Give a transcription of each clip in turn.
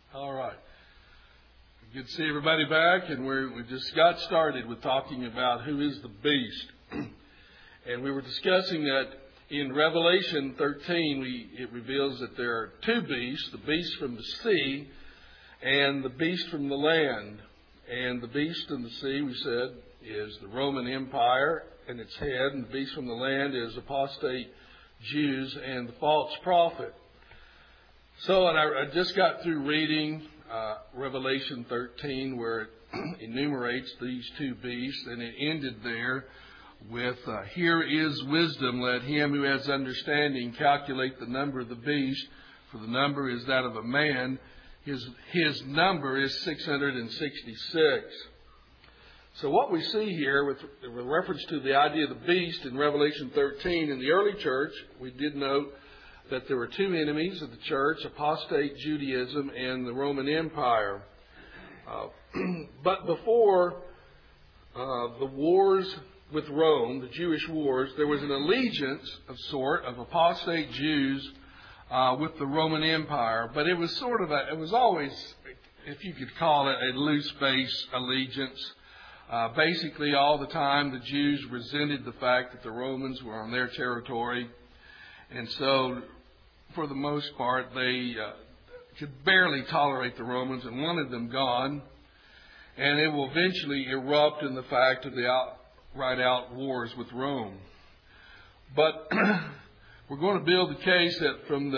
All right. Good to see everybody back, and we just got started with talking about who is the beast. And we were discussing that in Revelation 13, it reveals that there are two beasts, the beast from the sea and the beast from the land. And the beast from the sea, we said, is the Roman Empire and its head, and the beast from the land is apostate Jews and the false prophet. So, and I just got through reading Revelation 13, where it enumerates these two beasts, and it ended there with, here is wisdom, let him who has understanding calculate the number of the beast, for the number is that of a man. His number is 666. So what we see here with reference to the idea of the beast in Revelation 13, in the early church, we did note that there were two enemies of the church, apostate Judaism and the Roman Empire. But before the wars with Rome, the Jewish wars, there was an allegiance of apostate Jews with the Roman Empire. But it was it was always, if you could call it, a loose base allegiance. Basically, all the time the Jews resented the fact that the Romans were on their territory. And so, for the most part, they could barely tolerate the Romans and wanted them gone. And it will eventually erupt in the fact of the outright wars with Rome. But we're going to build the case that from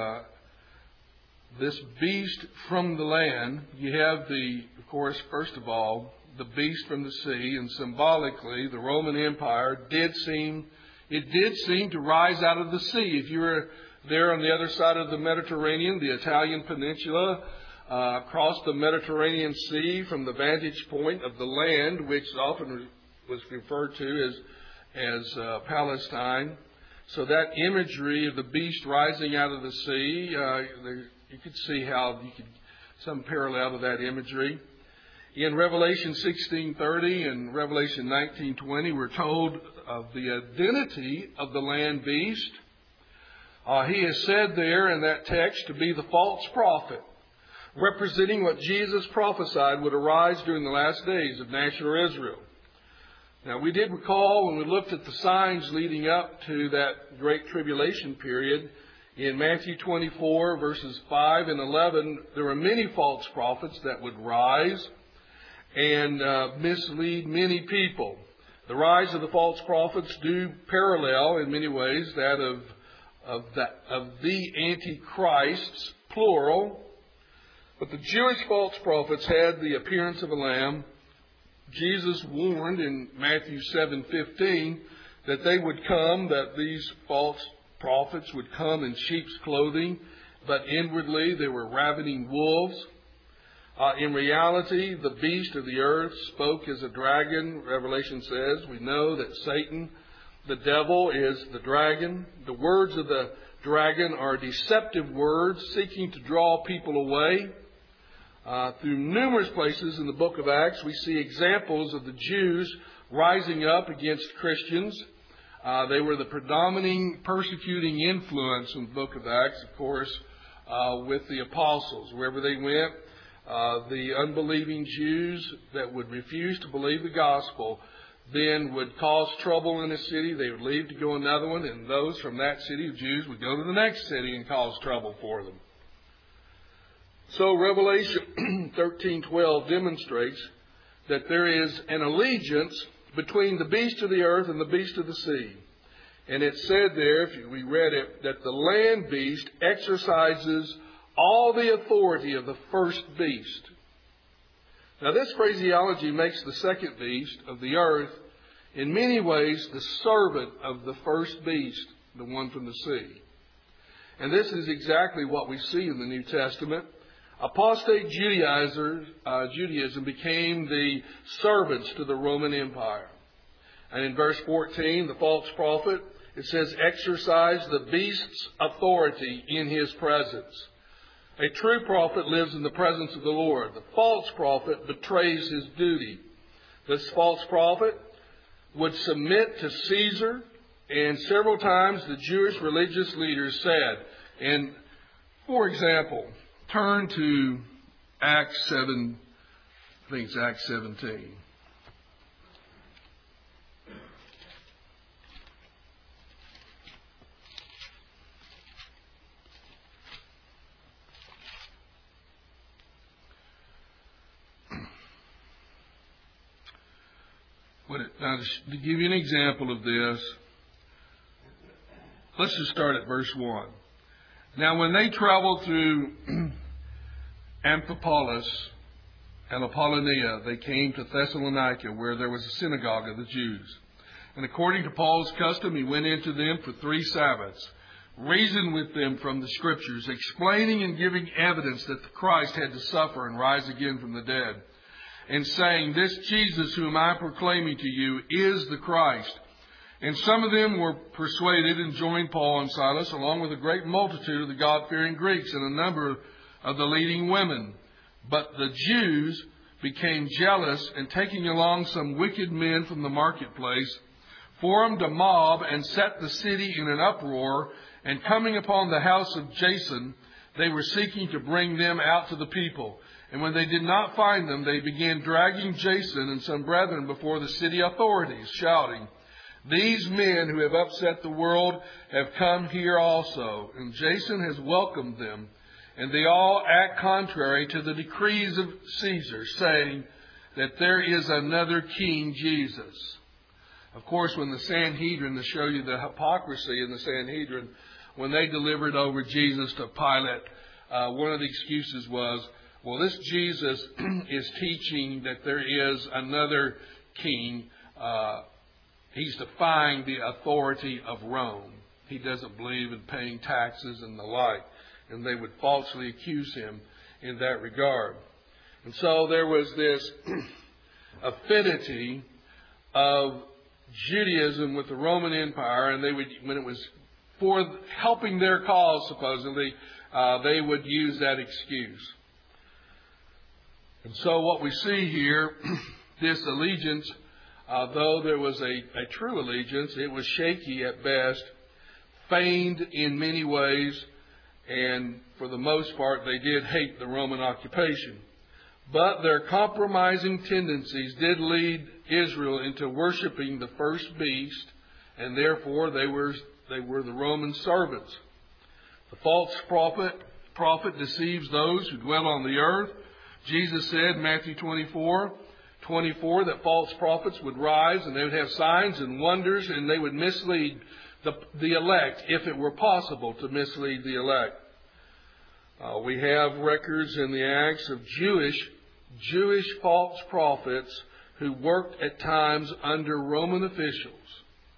this beast from the land, you have of course, first of all, the beast from the sea, and symbolically, the Roman Empire did seem to rise out of the sea. If you were there on the other side of the Mediterranean, the Italian peninsula, across the Mediterranean Sea from the vantage point of the land, which often was referred to as Palestine. So that imagery of the beast rising out of the sea, you could see how some parallel to that imagery. In Revelation 16:30 and Revelation 19:20, we're told of the identity of the land beast. He is said there in that text to be the false prophet, representing what Jesus prophesied would arise during the last days of national Israel. Now, we did recall when we looked at the signs leading up to that great tribulation period, in Matthew 24, verses 5 and 11, there were many false prophets that would rise and mislead many people. The rise of the false prophets do parallel in many ways that of the Antichrists, plural. But the Jewish false prophets had the appearance of a lamb. Jesus warned in Matthew 7:15 that they would come, that these false prophets would come in sheep's clothing, but inwardly they were ravening wolves. In reality, the beast of the earth spoke as a dragon. Revelation says, we know that Satan, the devil, is the dragon. The words of the dragon are deceptive words seeking to draw people away. Through numerous places in the book of Acts, we see examples of the Jews rising up against Christians. They were the predominating persecuting influence in the book of Acts, of course, with the apostles. Wherever they went, the unbelieving Jews that would refuse to believe the gospel then would cause trouble in a city. They would leave to go another one, and those from that city of Jews would go to the next city and cause trouble for them. So Revelation 13:12 demonstrates that there is an allegiance between the beast of the earth and the beast of the sea. And it said there, if we read it, that the land beast exercises all the authority of the first beast. Now this phraseology makes the second beast of the earth in many ways the servant of the first beast, the one from the sea. And this is exactly what we see in the New Testament. Apostate Judaism became the servants to the Roman Empire. And in verse 14, the false prophet, it says, exercise the beast's authority in his presence. A true prophet lives in the presence of the Lord. The false prophet betrays his duty. This false prophet would submit to Caesar, and several times the Jewish religious leaders said, and for example, turn to Acts 7, I think it's Acts 17. Now, to give you an example of this, let's just start at verse 1. Now, when they traveled through Amphipolis and Apollonia, they came to Thessalonica, where there was a synagogue of the Jews. And according to Paul's custom, he went into them for 3 Sabbaths, reasoned with them from the Scriptures, explaining and giving evidence that the Christ had to suffer and rise again from the dead, and saying, "This Jesus whom I am proclaiming to you is the Christ." And some of them were persuaded and joined Paul and Silas, along with a great multitude of the God-fearing Greeks and a number of the leading women. But the Jews became jealous, and taking along some wicked men from the marketplace, formed a mob and set the city in an uproar. And coming upon the house of Jason, they were seeking to bring them out to the people. And when they did not find them, they began dragging Jason and some brethren before the city authorities, shouting, "These men who have upset the world have come here also." And Jason has welcomed them. And they all act contrary to the decrees of Caesar, saying that there is another king, Jesus. Of course, when the Sanhedrin, to show you the hypocrisy in the Sanhedrin, when they delivered over Jesus to Pilate, one of the excuses was, well, this Jesus is teaching that there is another king. He's defying the authority of Rome. He doesn't believe in paying taxes and the like. And they would falsely accuse him in that regard. And so there was this affinity of Judaism with the Roman Empire, and they would, when it was for helping their cause, supposedly, they would use that excuse. And so what we see here, this allegiance, though there was a true allegiance, it was shaky at best, feigned in many ways, and for the most part they did hate the Roman occupation. But their compromising tendencies did lead Israel into worshiping the first beast, and therefore they were the Roman servants. The false prophet deceives those who dwell on the earth. Jesus said in Matthew 24, that false prophets would rise and they would have signs and wonders, and they would mislead the elect, if it were possible to mislead the elect. We have records in the Acts of Jewish false prophets who worked at times under Roman officials.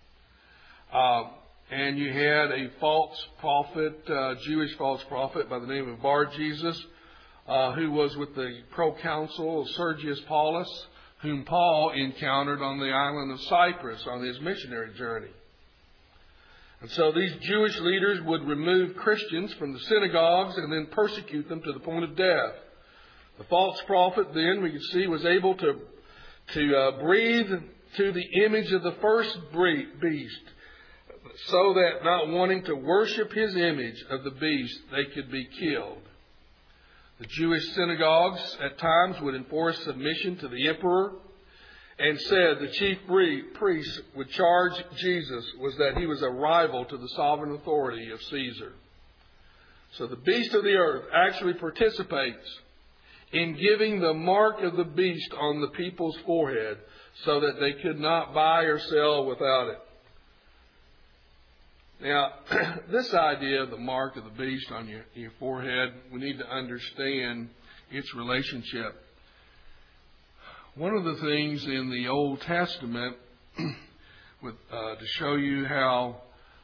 And you had a false prophet, Jewish false prophet by the name of Bar-Jesus, who was with the proconsul Sergius Paulus, whom Paul encountered on the island of Cyprus on his missionary journey. And so these Jewish leaders would remove Christians from the synagogues and then persecute them to the point of death. The false prophet then, we can see, was able to breathe to the image of the first beast, so that not wanting to worship his image of the beast, they could be killed. The Jewish synagogues at times would enforce submission to the emperor, and said the chief priests would charge Jesus was that he was a rival to the sovereign authority of Caesar. So the beast of the earth actually participates in giving the mark of the beast on the people's forehead so that they could not buy or sell without it. Now, this idea of the mark of the beast on your forehead, we need to understand its relationship. One of the things in the Old Testament, to show you how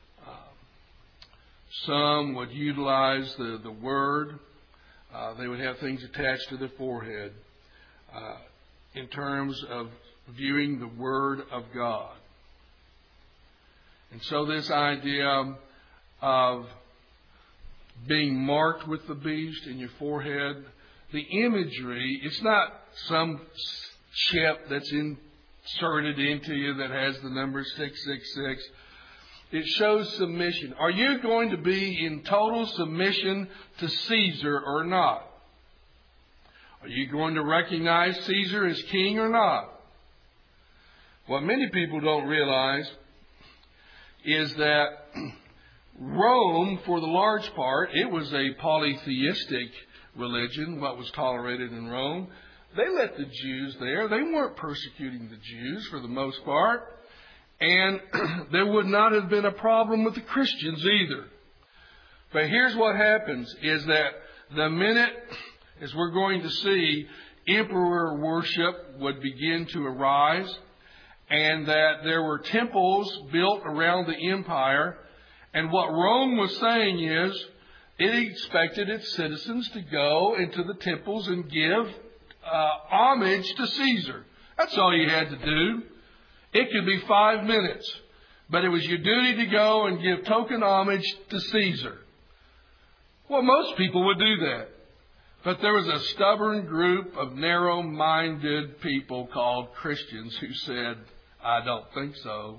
some would utilize the word, they would have things attached to their forehead in terms of viewing the Word of God. And so this idea of being marked with the beast in your forehead, the imagery, it's not some chip that's inserted into you that has the number 666. It shows submission. Are you going to be in total submission to Caesar or not? Are you going to recognize Caesar as king or not? What many people don't realize is that Rome, for the large part, it was a polytheistic religion, what was tolerated in Rome. They let the Jews there. They weren't persecuting the Jews for the most part. And there would not have been a problem with the Christians either. But here's what happens, is that the minute, as we're going to see, emperor worship would begin to arise, and that there were temples built around the empire. And what Rome was saying is, it expected its citizens to go into the temples and give homage to Caesar. That's all you had to do. It could be 5 minutes, but it was your duty to go and give token homage to Caesar. Well, most people would do that. But there was a stubborn group of narrow-minded people called Christians who said, I don't think so.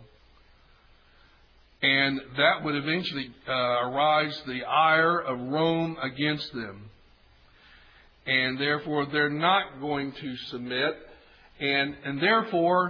And that would eventually arise the ire of Rome against them. And therefore, they're not going to submit. And therefore,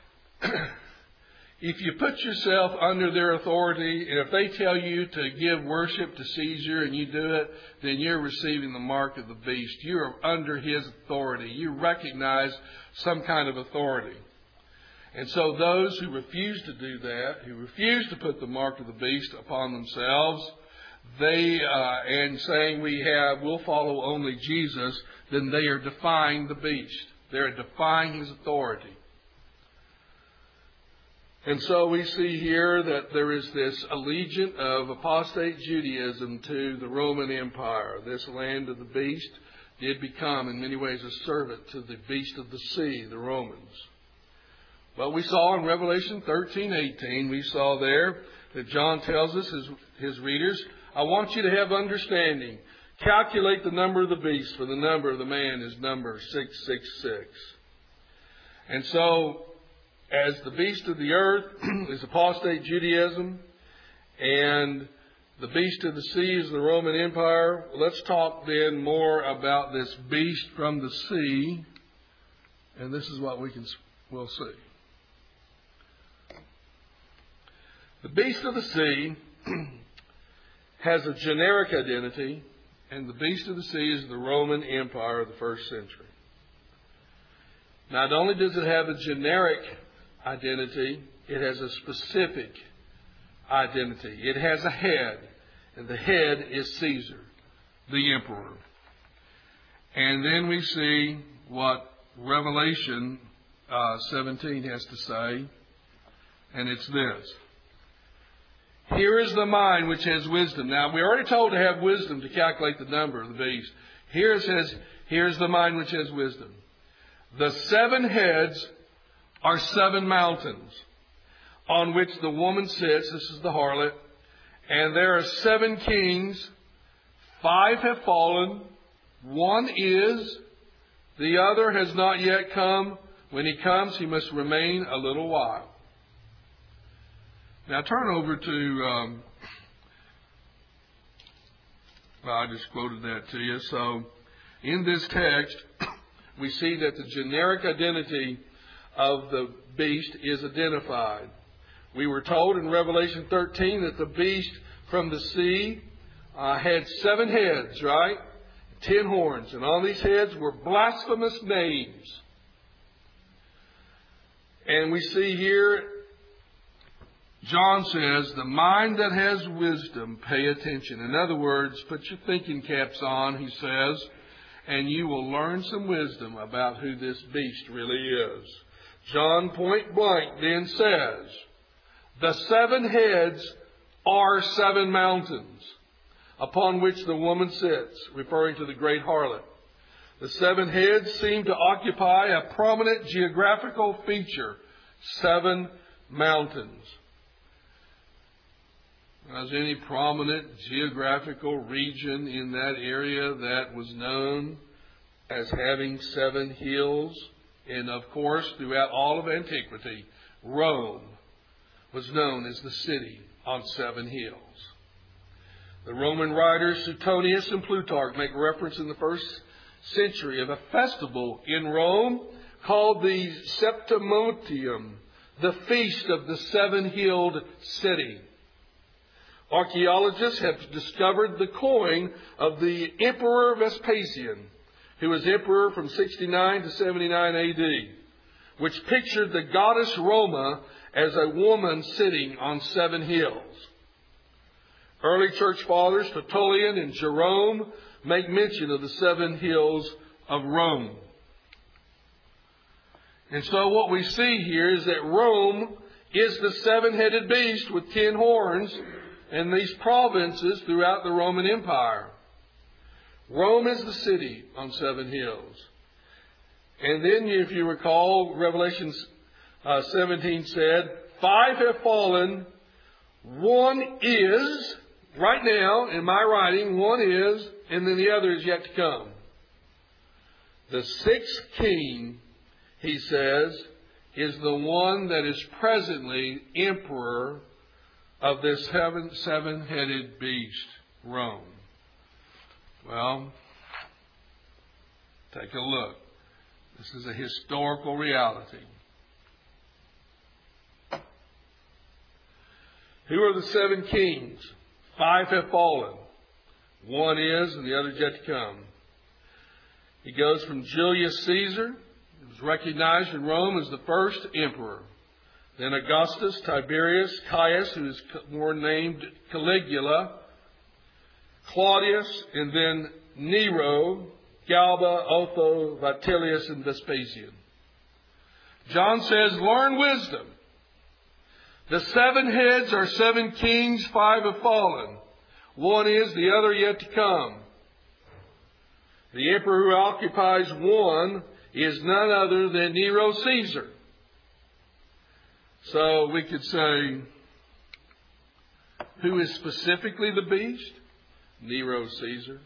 if you put yourself under their authority, and if they tell you to give worship to Caesar and you do it, then you're receiving the mark of the beast. You're under his authority. You recognize some kind of authority. And so those who refuse to do that, who refuse to put the mark of the beast upon themselves, and saying we'll follow only Jesus, then they are defying the beast. They're defying his authority. And so we see here that there is this allegiance of apostate Judaism to the Roman Empire. This land of the beast did become in many ways a servant to the beast of the sea, the Romans. Well, we saw in Revelation 13:18, we saw there that John tells us, his readers, I want you to have understanding. Calculate the number of the beast, for the number of the man is number 666. And so, as the beast of the earth is apostate Judaism, and the beast of the sea is the Roman Empire, let's talk then more about this beast from the sea. And this is what we'll see. The beast of the sea has a generic identity, and the beast of the sea is the Roman Empire of the first century. Not only does it have a generic identity, it has a specific identity. It has a head, and the head is Caesar, the emperor. And then we see what Revelation 17 has to say, and it's this. Here is the mind which has wisdom. Now, we're already told to have wisdom to calculate the number of the beast. Here it says, here's the mind which has wisdom. The 7 heads are 7 mountains on which the woman sits. This is the harlot. And there are 7 kings. 5 have fallen. 1 is. The other has not yet come. When he comes, he must remain a little while. Now turn over to, I just quoted that to you. So in this text, we see that the generic identity of the beast is identified. We were told in Revelation 13 that the beast from the sea had 7 heads, right? 10 horns. And on these heads were blasphemous names. And we see here, John says, the mind that has wisdom, pay attention. In other words, put your thinking caps on, he says, and you will learn some wisdom about who this beast really is. John point blank then says, the 7 heads are 7 mountains upon which the woman sits, referring to the great harlot. The 7 heads seem to occupy a prominent geographical feature, 7 mountains. Was any prominent geographical region in that area that was known as having 7 hills? And of course, throughout all of antiquity, Rome was known as the city on 7 hills. The Roman writers Suetonius and Plutarch make reference in the first century of a festival in Rome called the Septimontium, the Feast of the Seven-Hilled City. Archaeologists have discovered the coin of the Emperor Vespasian, who was emperor from 69 to 79 AD, which pictured the goddess Roma as a woman sitting on seven hills. Early church fathers, Tertullian and Jerome, make mention of the seven hills of Rome. And so what we see here is that Rome is the seven-headed beast with 10 horns and these provinces throughout the Roman Empire. Rome is the city on seven hills. And then, if you recall, Revelation 17 said, 5 have fallen, 1 is, right now in my writing, 1 is, and then the other is yet to come. The 6th king, he says, is the one that is presently emperor of this seven-headed beast, Rome. Well, take a look. This is a historical reality. Who are the 7 kings? 5 have fallen. 1 is, and the other is yet to come. He goes from Julius Caesar, who was recognized in Rome as the first emperor. Then Augustus, Tiberius, Caius, who is more named Caligula, Claudius, and then Nero, Galba, Otho, Vitellius, and Vespasian. John says, learn wisdom. The 7 heads are 7 kings, 5 have fallen. 1 is, the other yet to come. The emperor who occupies 1 is none other than Nero Caesar. So we could say, who is specifically the beast? Nero Caesar.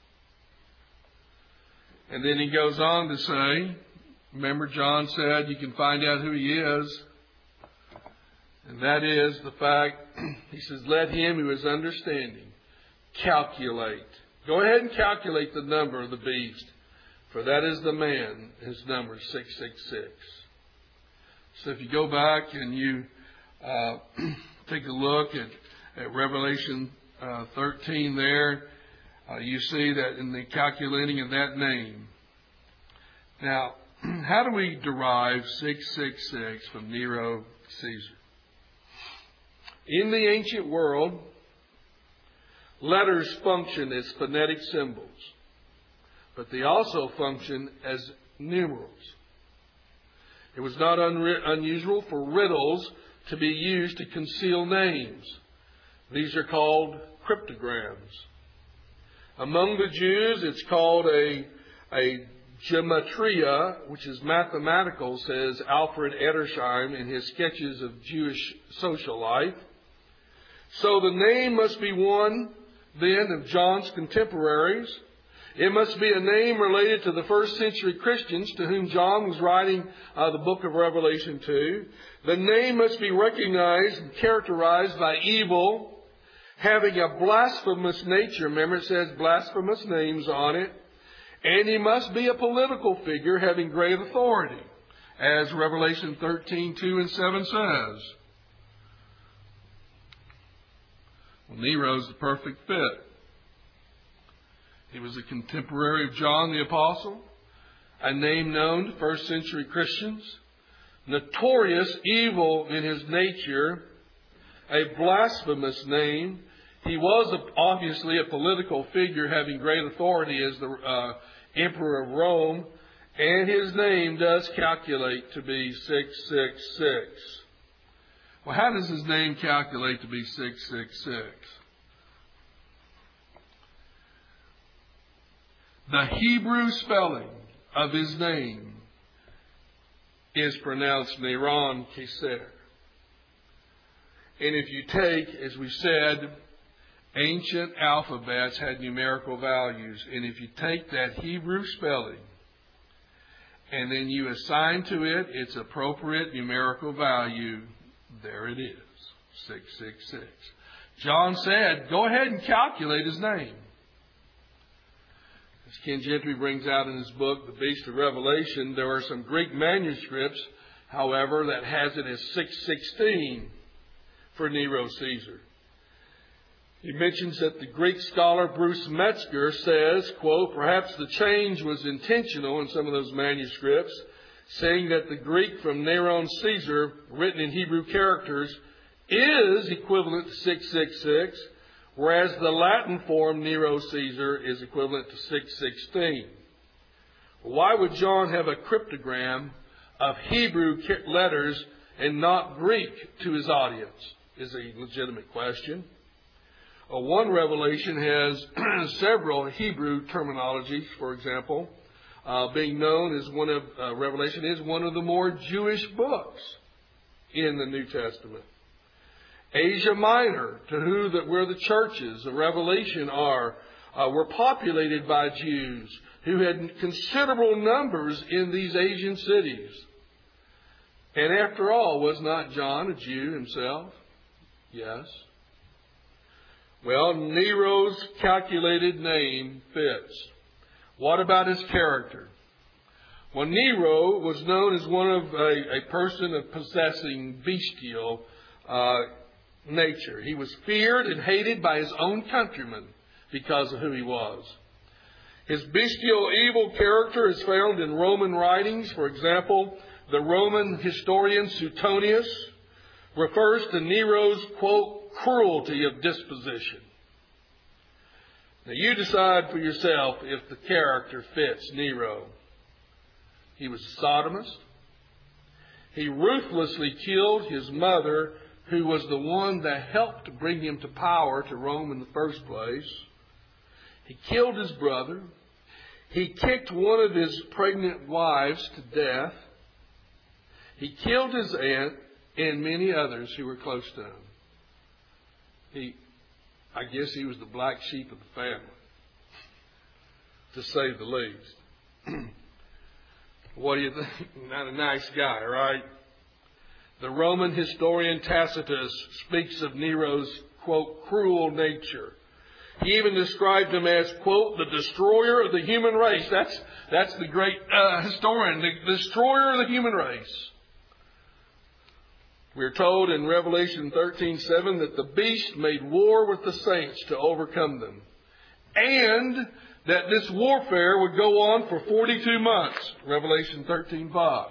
And then he goes on to say, remember John said you can find out who he is. And that is the fact, he says, let him who is understanding calculate. Go ahead and calculate the number of the beast, for that is the man. His number is 666. So if you go back and you take a look at Revelation 13 there, you see that in the calculating of that name. Now, how do we derive 666 from Nero Caesar? In the ancient world, letters function as phonetic symbols, but they also function as numerals. It was not unusual for riddles to be used to conceal names. These are called cryptograms. Among the Jews, it's called a gematria, which is mathematical, says Alfred Edersheim in his sketches of Jewish social life. So the name must be one, then, of John's contemporaries. It must be a name related to the first century Christians to whom John was writing the book of Revelation to. The name must be recognized and characterized by evil, having a blasphemous nature. Remember, it says blasphemous names on it. And he must be a political figure having great authority, as Revelation 13:2 and 7 says. Well, Nero's the perfect fit. He was a contemporary of John the Apostle, a name known to first century Christians, notorious evil in his nature, a blasphemous name. He was obviously a political figure having great authority as the emperor of Rome, and his name does calculate to be 666. Well, how does his name calculate to be 666? The Hebrew spelling of his name is pronounced Neron Keser. And if you take, as we said, ancient alphabets had numerical values. And if you take that Hebrew spelling and then you assign to it its appropriate numerical value, there it is, 666. John said, go ahead and calculate his name. As Ken Gentry brings out in his book, The Beast of Revelation, there are some Greek manuscripts, however, that has it as 616 for Nero Caesar. He mentions that the Greek scholar Bruce Metzger says, quote, perhaps the change was intentional in some of those manuscripts, saying that the Greek from Neron Caesar, written in Hebrew characters, is equivalent to 666, whereas the Latin form Nero Caesar is equivalent to 616. Why would John have a cryptogram of Hebrew letters and not Greek to his audience? Is a legitimate question. One revelation has several Hebrew terminologies, for example, being known as one of Revelation is one of the more Jewish books in the New Testament. Asia Minor, to who that where the churches of Revelation are, were populated by Jews who had considerable numbers in these Asian cities. And after all, was not John a Jew himself? Yes. Well, Nero's calculated name fits. What about his character? Well, Nero was known as one of a person of possessing bestial nature. He was feared and hated by his own countrymen because of who he was. His bestial evil character is found in Roman writings. For example, the Roman historian Suetonius refers to Nero's, quote, cruelty of disposition. Now you decide for yourself if the character fits Nero. He was a sodomist. He ruthlessly killed his mother, who was the one that helped bring him to power to Rome in the first place. He killed his brother. He kicked one of his pregnant wives to death. He killed his aunt and many others who were close to him. I guess he was the black sheep of the family, to say the least. What do you think? Not a nice guy, right? The Roman historian Tacitus speaks of Nero's, quote, cruel nature. He even described him as, quote, the destroyer of the human race. That's the great historian, the destroyer of the human race. We're told in Revelation 13:7 that the beast made war with the saints to overcome them. And that this warfare would go on for 42 months. Revelation 13:5.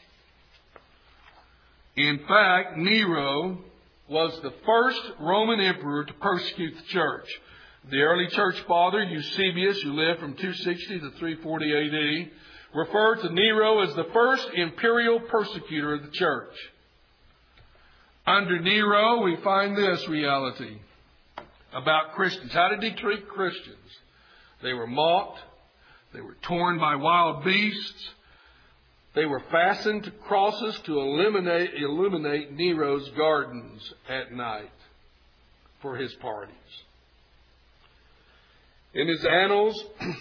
In fact, Nero was the first Roman emperor to persecute the church. The early church father, Eusebius, who lived from 260 to 340 AD, referred to Nero as the first imperial persecutor of the church. Under Nero, we find this reality about Christians. How did he treat Christians? They were mocked. They were torn by wild beasts. They were fastened to crosses to illuminate Nero's gardens at night for his parties. In his annals,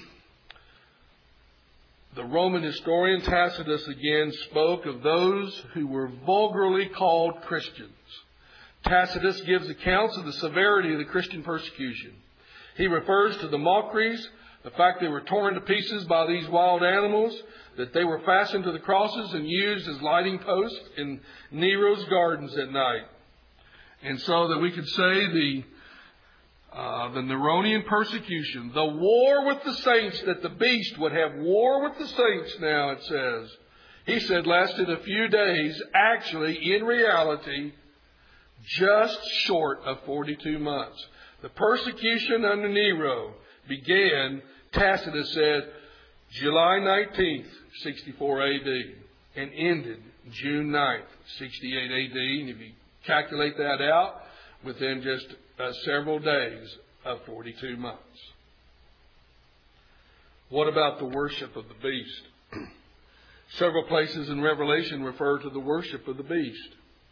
the Roman historian Tacitus again spoke of those who were vulgarly called Christians. Tacitus gives accounts of the severity of the Christian persecution. He refers to the mockeries, the fact they were torn to pieces by these wild animals, that they were fastened to the crosses and used as lighting posts in Nero's gardens at night. And so that we could say the Neronian persecution, the war with the saints, that the beast would have war with the saints now, it says. He said lasted a few days, actually, in reality, just short of 42 months. The persecution under Nero began, Tacitus said, July 19th, 64 AD, and ended June 9th, 68 AD. And if you calculate that out, within just several days of 42 months. What about the worship of the beast? Several places in Revelation refer to the worship of the beast.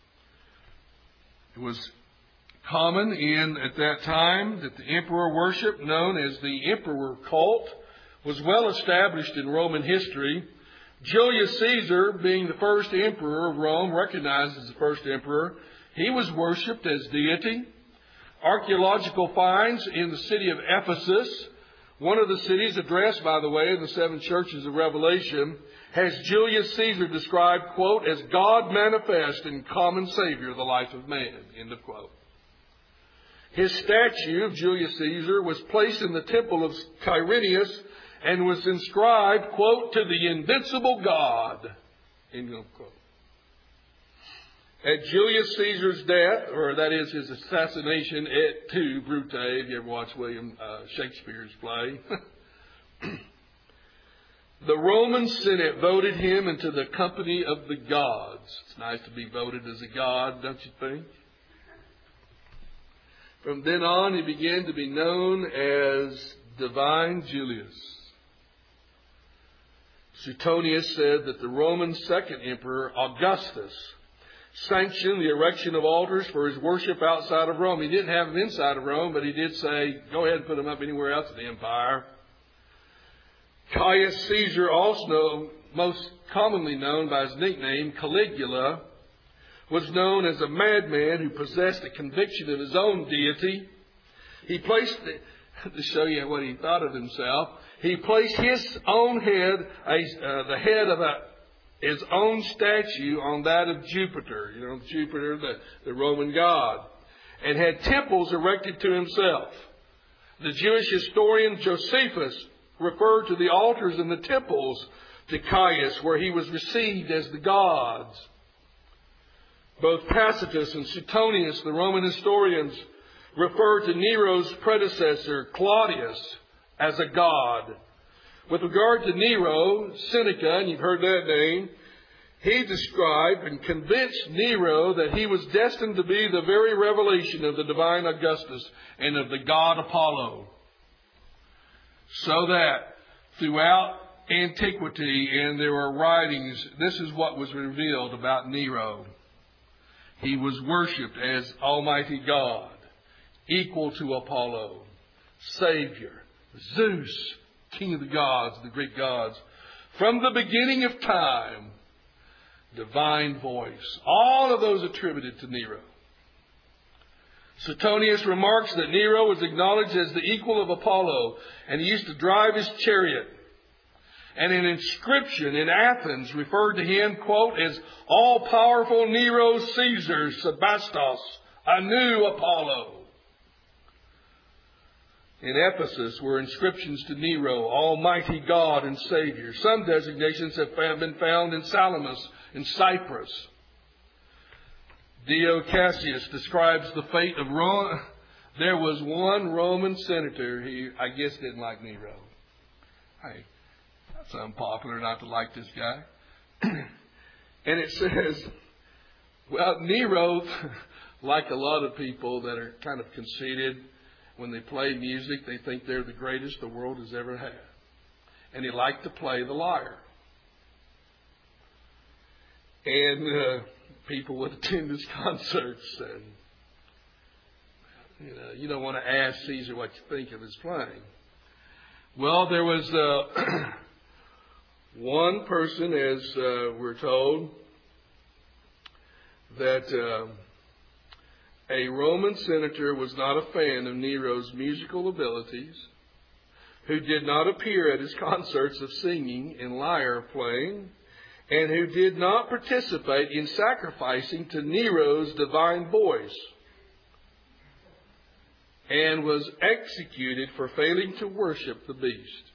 It was common at that time that the emperor worship, known as the emperor cult, was well established in Roman history. Julius Caesar, being the first emperor of Rome, recognized as the first emperor, he was worshipped as deity. Archaeological finds in the city of Ephesus, One of the cities addressed, by the way, in the seven churches of Revelation has Julius Caesar described, quote, as God manifest and common Savior of the life of man, end of quote. His statue of Julius Caesar was placed in the temple of Quirinius and was inscribed, quote, to the invincible God, end of quote. At Julius Caesar's death, or that is his assassination et tu, Brute, if you ever watch William Shakespeare's play, the Roman Senate voted him into the company of the gods. It's nice to be voted as a god, don't you think? From then on, he began to be known as Divine Julius. Suetonius said that the Roman second emperor, Augustus, sanctioned the erection of altars for his worship outside of Rome. He didn't have them inside of Rome, but he did say, go ahead and put them up anywhere else in the empire. Caius Caesar, also most commonly known by his nickname, Caligula, was known as a madman who possessed a conviction of his own deity. He placed, to show you what he thought of himself, he placed his own head, the head of his own statue on that of Jupiter, Jupiter, the Roman god, and had temples erected to himself. The Jewish historian Josephus referred to the altars and the temples to Caius, where he was received as the gods. Both Tacitus and Suetonius, the Roman historians, refer to Nero's predecessor, Claudius, as a god. With regard to Nero, Seneca, and you've heard that name, he described and convinced Nero that he was destined to be the very revelation of the divine Augustus and of the god Apollo. So that throughout antiquity, and there are writings, this is what was revealed about Nero. He was worshipped as Almighty God, equal to Apollo, Savior, Zeus, King of the gods, the Greek gods. From the beginning of time, divine voice. All of those attributed to Nero. Suetonius remarks that Nero was acknowledged as the equal of Apollo, and he used to drive his chariot. And an inscription in Athens referred to him, quote, as all-powerful Nero Caesar Sebastos, a new Apollo. In Ephesus were inscriptions to Nero, Almighty God and Savior. Some designations have been found in Salamis in Cyprus. Dio Cassius describes the fate of Rome. There was one Roman senator, he, I guess, didn't like Nero. Hey, that's unpopular not to like this guy. And it says, well, Nero, like a lot of people that are kind of conceited, when they play music, they think they're the greatest the world has ever had. And he liked to play the lyre. And people would attend his concerts. And, you don't want to ask Caesar what you think of his playing. Well, there was one person, as we're told, that a Roman senator was not a fan of Nero's musical abilities, who did not appear at his concerts of singing and lyre playing, and who did not participate in sacrificing to Nero's divine voice, and was executed for failing to worship the beast.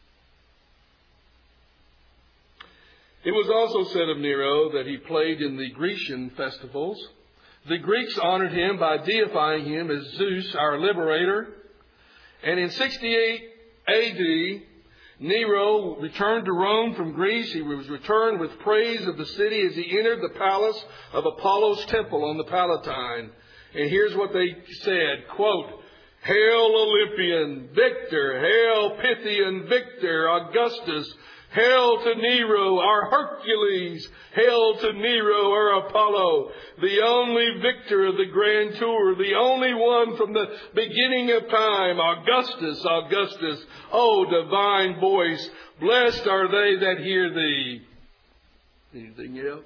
It was also said of Nero that he played in the Grecian festivals. The Greeks honored him by deifying him as Zeus, our liberator. And in 68 A.D., Nero returned to Rome from Greece. He was returned with praise of the city as he entered the palace of Apollo's temple on the Palatine. And here's what they said, quote, Hail Olympian, Victor, hail Pythian, Victor, Augustus, hail to Nero, our Hercules, hail to Nero, our Apollo, the only victor of the grand tour, the only one from the beginning of time, Augustus, Augustus, oh divine voice, blessed are they that hear thee. Anything else?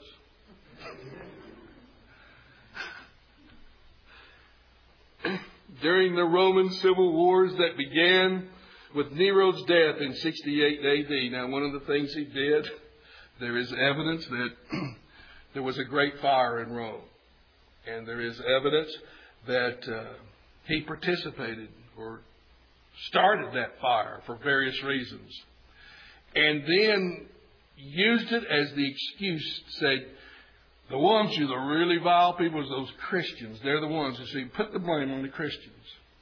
During the Roman civil wars that began with Nero's death in 68 AD. Now, one of the things he did, there is evidence that there was a great fire in Rome. And there is evidence that he participated or started that fire for various reasons. And then used it as the excuse to say, the ones who are the really vile people is those Christians. They're the ones who see, put the blame on the Christians.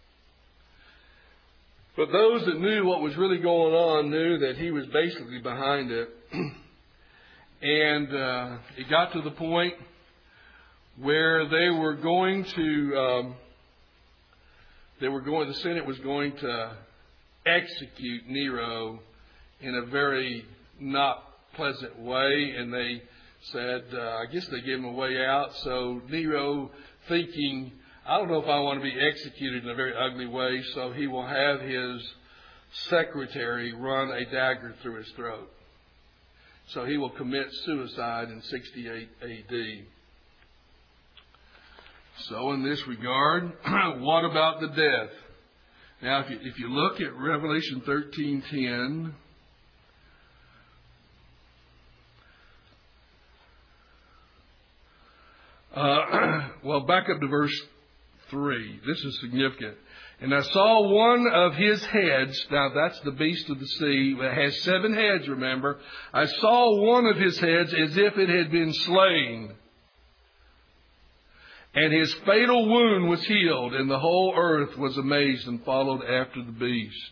But those that knew what was really going on knew that he was basically behind it. And it got to the point where they were going to, the Senate was going to execute Nero in a very not pleasant way. And they said, I guess they gave him a way out. So Nero, thinking, I don't know if I want to be executed in a very ugly way, so he will have his secretary run a dagger through his throat. So he will commit suicide in 68 AD. So in this regard, what about the death? Now, if you look at Revelation 13:10, well, back up to verse 3. This is significant. And I saw one of his heads. Now, that's the beast of the sea. It has 7 heads, remember. I saw one of his heads as if it had been slain. And his fatal wound was healed, and the whole earth was amazed and followed after the beast.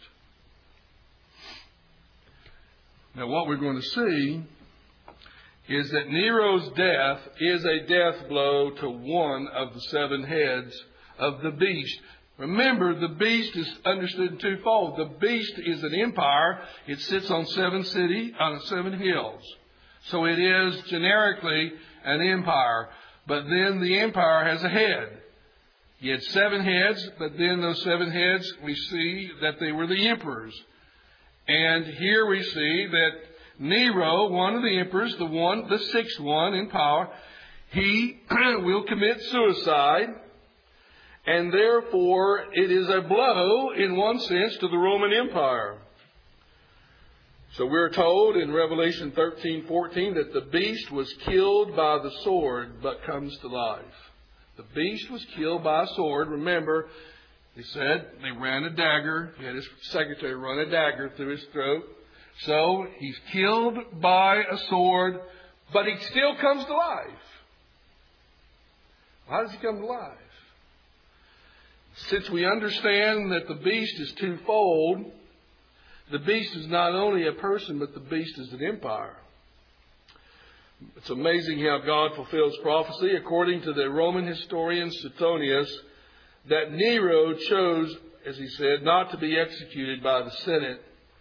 Now, what we're going to see is that Nero's death is a death blow to one of the 7 heads of the beast. Remember, the beast is understood in twofold. The beast is an empire. It sits on 7 hills. So it is generically an empire. But then the empire has a head. He had 7 heads, but then those 7 heads, we see that they were the emperors. And here we see that Nero, one of the emperors, the 6th one in power, he will commit suicide. And therefore, it is a blow, in one sense, to the Roman Empire. So we're told in Revelation 13:14 that the beast was killed by the sword, but comes to life. The beast was killed by a sword. Remember, he said they ran a dagger. He had his secretary run a dagger through his throat. So he's killed by a sword, but he still comes to life. How does he come to life? Since we understand that the beast is twofold, the beast is not only a person, but the beast is an empire. It's amazing how God fulfills prophecy. According to the Roman historian Suetonius, that Nero chose, as he said, not to be executed by the Senate.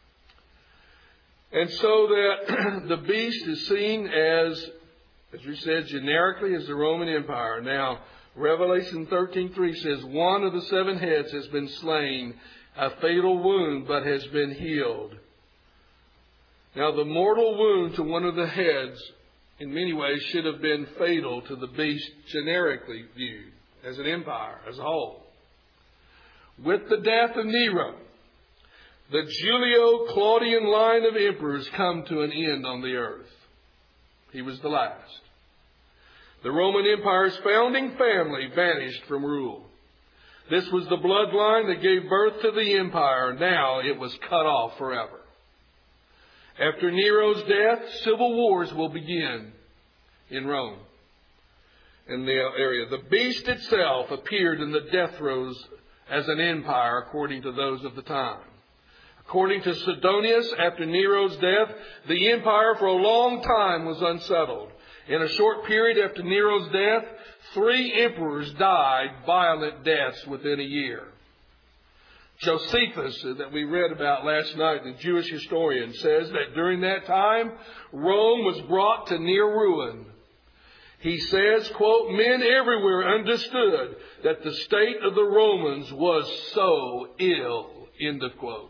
And so that the beast is seen as we said, generically as the Roman Empire. Now, Revelation 13:3 says, one of the 7 heads has been slain, a fatal wound, but has been healed. Now, the mortal wound to one of the heads, in many ways, should have been fatal to the beast, generically viewed, as an empire, as a whole. With the death of Nero, the Julio-Claudian line of emperors come to an end on the earth. He was the last. The Roman Empire's founding family vanished from rule. This was the bloodline that gave birth to the empire. Now it was cut off forever. After Nero's death, civil wars will begin in Rome, in the area. The beast itself appeared in the death throes as an empire, according to those of the time. According to Sidonius, after Nero's death, the empire for a long time was unsettled. In a short period after Nero's death, 3 emperors died violent deaths within a year. Josephus, that we read about last night, the Jewish historian, says that during that time, Rome was brought to near ruin. He says, quote, men everywhere understood that the state of the Romans was so ill, end of quote.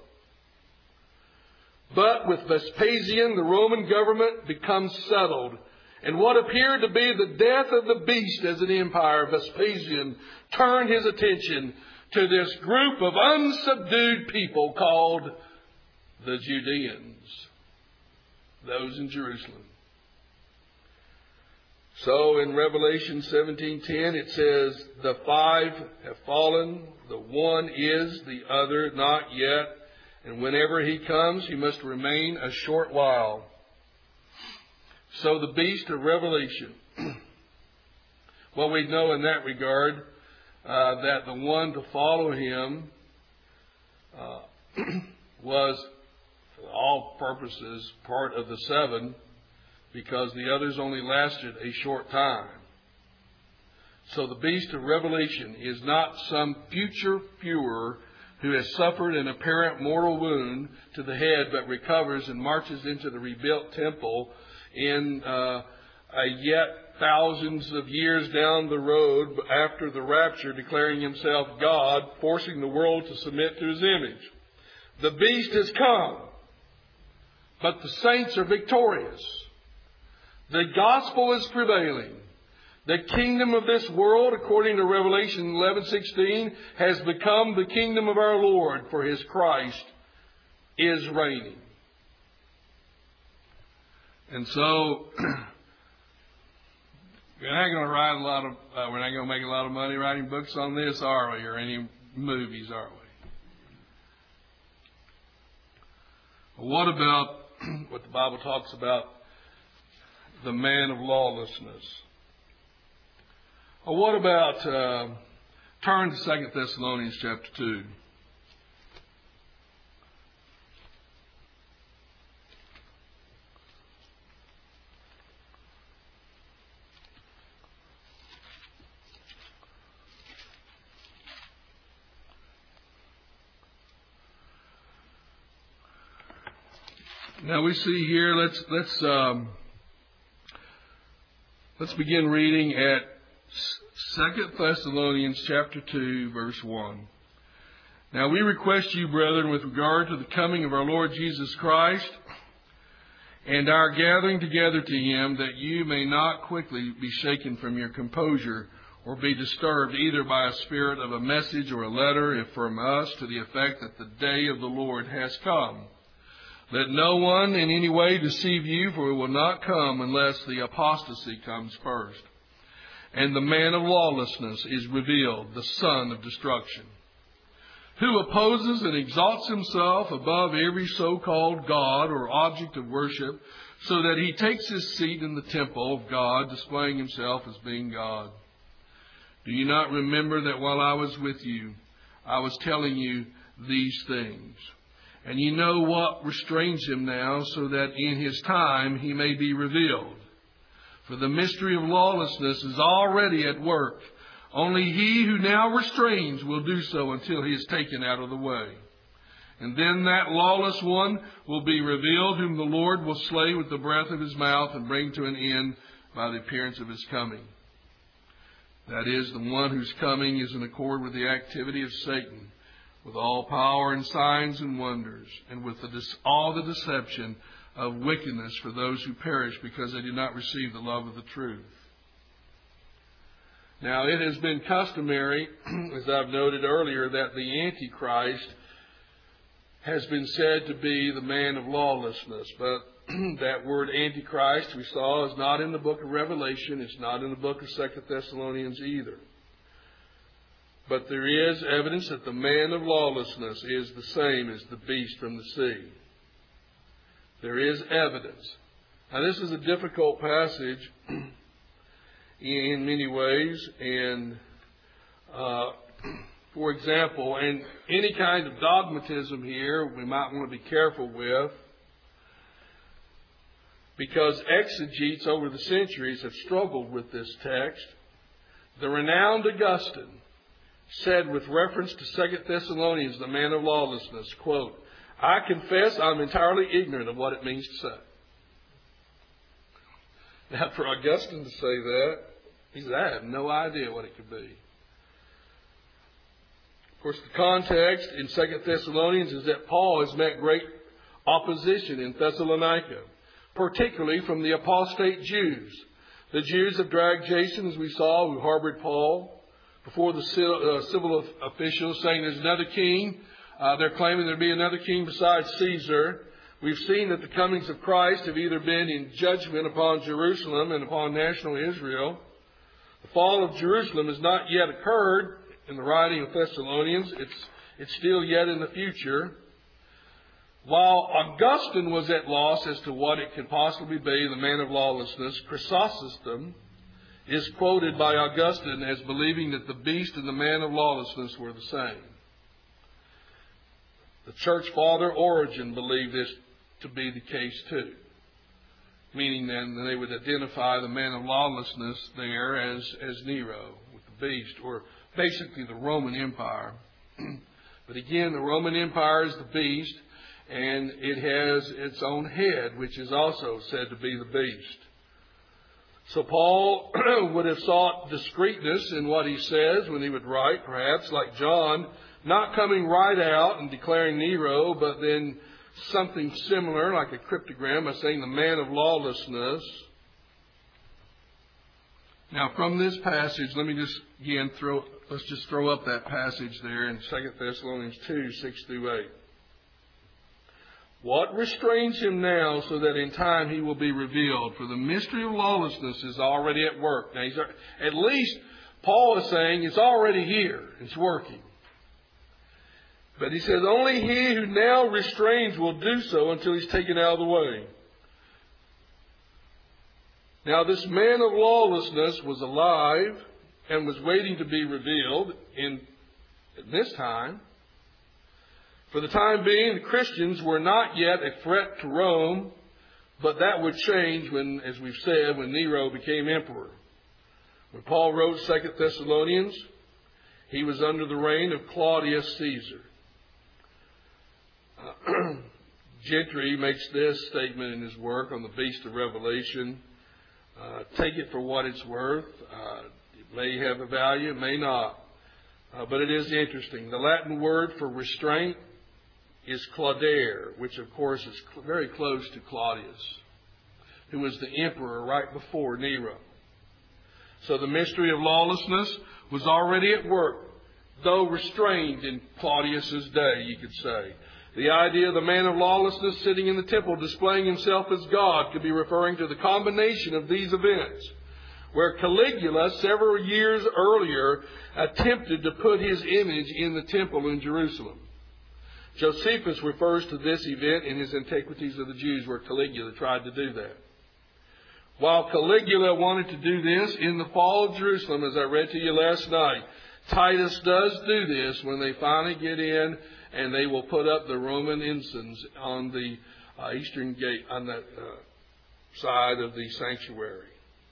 But with Vespasian, the Roman government becomes settled. And what appeared to be the death of the beast as an empire, Vespasian turned his attention to this group of unsubdued people called the Judeans, those in Jerusalem. So in Revelation 17:10 it says, the 5 have fallen, the one is, the other not yet, and whenever he comes he must remain a short while. So the beast of Revelation, well, we know in that regard that the one to follow him was, for all purposes, part of the 7, because the others only lasted a short time. So the beast of Revelation is not some future Führer who has suffered an apparent mortal wound to the head but recovers and marches into the rebuilt temple in a yet thousands of years down the road after the rapture, declaring himself God, forcing the world to submit to his image. The beast has come, but the saints are victorious. The gospel is prevailing. The kingdom of this world, according to Revelation 11:16, has become the kingdom of our Lord, for his Christ is reigning. And so, we're not going to make a lot of money writing books on this, are we? Or any movies, are we? What about what the Bible talks about, the man of lawlessness? Or what about, turn to 2 Thessalonians chapter 2. Now we see here, let's begin reading at 2 Thessalonians chapter 2, verse 1. Now we request you, brethren, with regard to the coming of our Lord Jesus Christ and our gathering together to him, that you may not quickly be shaken from your composure or be disturbed either by a spirit of a message or a letter, if from us, to the effect that the day of the Lord has come. Let no one in any way deceive you, for it will not come unless the apostasy comes first. And the man of lawlessness is revealed, the son of destruction, who opposes and exalts himself above every so-called God or object of worship, so that he takes his seat in the temple of God, displaying himself as being God. Do you not remember that while I was with you, I was telling you these things? And you know what restrains him now, so that in his time he may be revealed. For the mystery of lawlessness is already at work. Only he who now restrains will do so until he is taken out of the way. And then that lawless one will be revealed, whom the Lord will slay with the breath of his mouth and bring to an end by the appearance of his coming. That is, the one whose coming is in accord with the activity of Satan, with all power and signs and wonders, and with all the deception of wickedness for those who perish because they did not receive the love of the truth. Now, it has been customary, as I've noted earlier, that the Antichrist has been said to be the man of lawlessness. But that word Antichrist, we saw, is not in the book of Revelation. It's not in the book of 2 Thessalonians either. But there is evidence that the man of lawlessness is the same as the beast from the sea. There is evidence. Now, this is a difficult passage in many ways. And, for example, and any kind of dogmatism here we might want to be careful with, because exegetes over the centuries have struggled with this text. The renowned Augustine said with reference to 2 Thessalonians, the man of lawlessness, quote, I confess I'm entirely ignorant of what it means to say. Now, for Augustine to say that, he said, I have no idea what it could be. Of course, the context in 2 Thessalonians is that Paul has met great opposition in Thessalonica, particularly from the apostate Jews. The Jews have dragged Jason, as we saw, who harbored Paul, before the civil officials, saying there's another king They're claiming there'll be another king besides Caesar. We've seen that the comings of Christ have either been in judgment upon Jerusalem and upon national Israel. The fall of Jerusalem has not yet occurred in the writing of Thessalonians. It's still yet in the future. While Augustine was at loss as to what it could possibly be, the man of lawlessness, Chrysostom is quoted by Augustine as believing that the beast and the man of lawlessness were the same. The church father Origen believed this to be the case too, meaning then they would identify the man of lawlessness there as Nero with the beast, or basically the Roman Empire. But again, the Roman Empire is the beast, and it has its own head, which is also said to be the beast. So Paul would have sought discreetness in what he says when he would write, perhaps like John, not coming right out and declaring Nero, but then something similar, like a cryptogram, by saying the man of lawlessness. Now, from this passage, let me just again let's just throw up that passage there in 2 Thessalonians 2, 6 through 8. What restrains him now so that in time he will be revealed? For the mystery of lawlessness is already at work. Now, at least Paul is saying it's already here. It's working. But he says only he who now restrains will do so until he's taken out of the way. Now, this man of lawlessness was alive and was waiting to be revealed in this time. For the time being, the Christians were not yet a threat to Rome, but that would change when, as we've said, when Nero became emperor. When Paul wrote 2 Thessalonians, he was under the reign of Claudius Caesar. Gentry makes this statement in his work on the Beast of Revelation. Take it for what it's worth. It may have a value, it may not. But it is interesting. The Latin word for restraint is claudere, which of course is very close to Claudius, who was the emperor right before Nero. So the mystery of lawlessness was already at work, though restrained in Claudius's day, you could say. The idea of the man of lawlessness sitting in the temple displaying himself as God could be referring to the combination of these events, where Caligula, several years earlier, attempted to put his image in the temple in Jerusalem. Josephus refers to this event in his Antiquities of the Jews, where Caligula tried to do that. While Caligula wanted to do this in the fall of Jerusalem, as I read to you last night, Titus does do this when they finally get in and they will put up the Roman ensigns on the eastern gate, on that side of the sanctuary.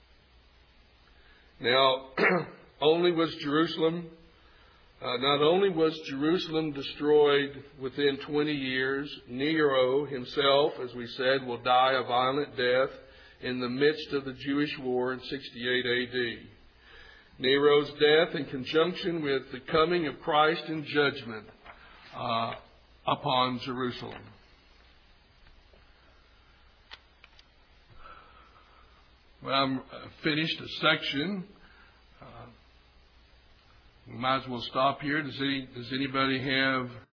Now, not only was Jerusalem destroyed within 20 years, Nero himself, as we said, will die a violent death in the midst of the Jewish war in 68 A.D. Nero's death in conjunction with the coming of Christ in judgment upon Jerusalem. Well, I'm finished a section. We might as well stop here. Does anybody have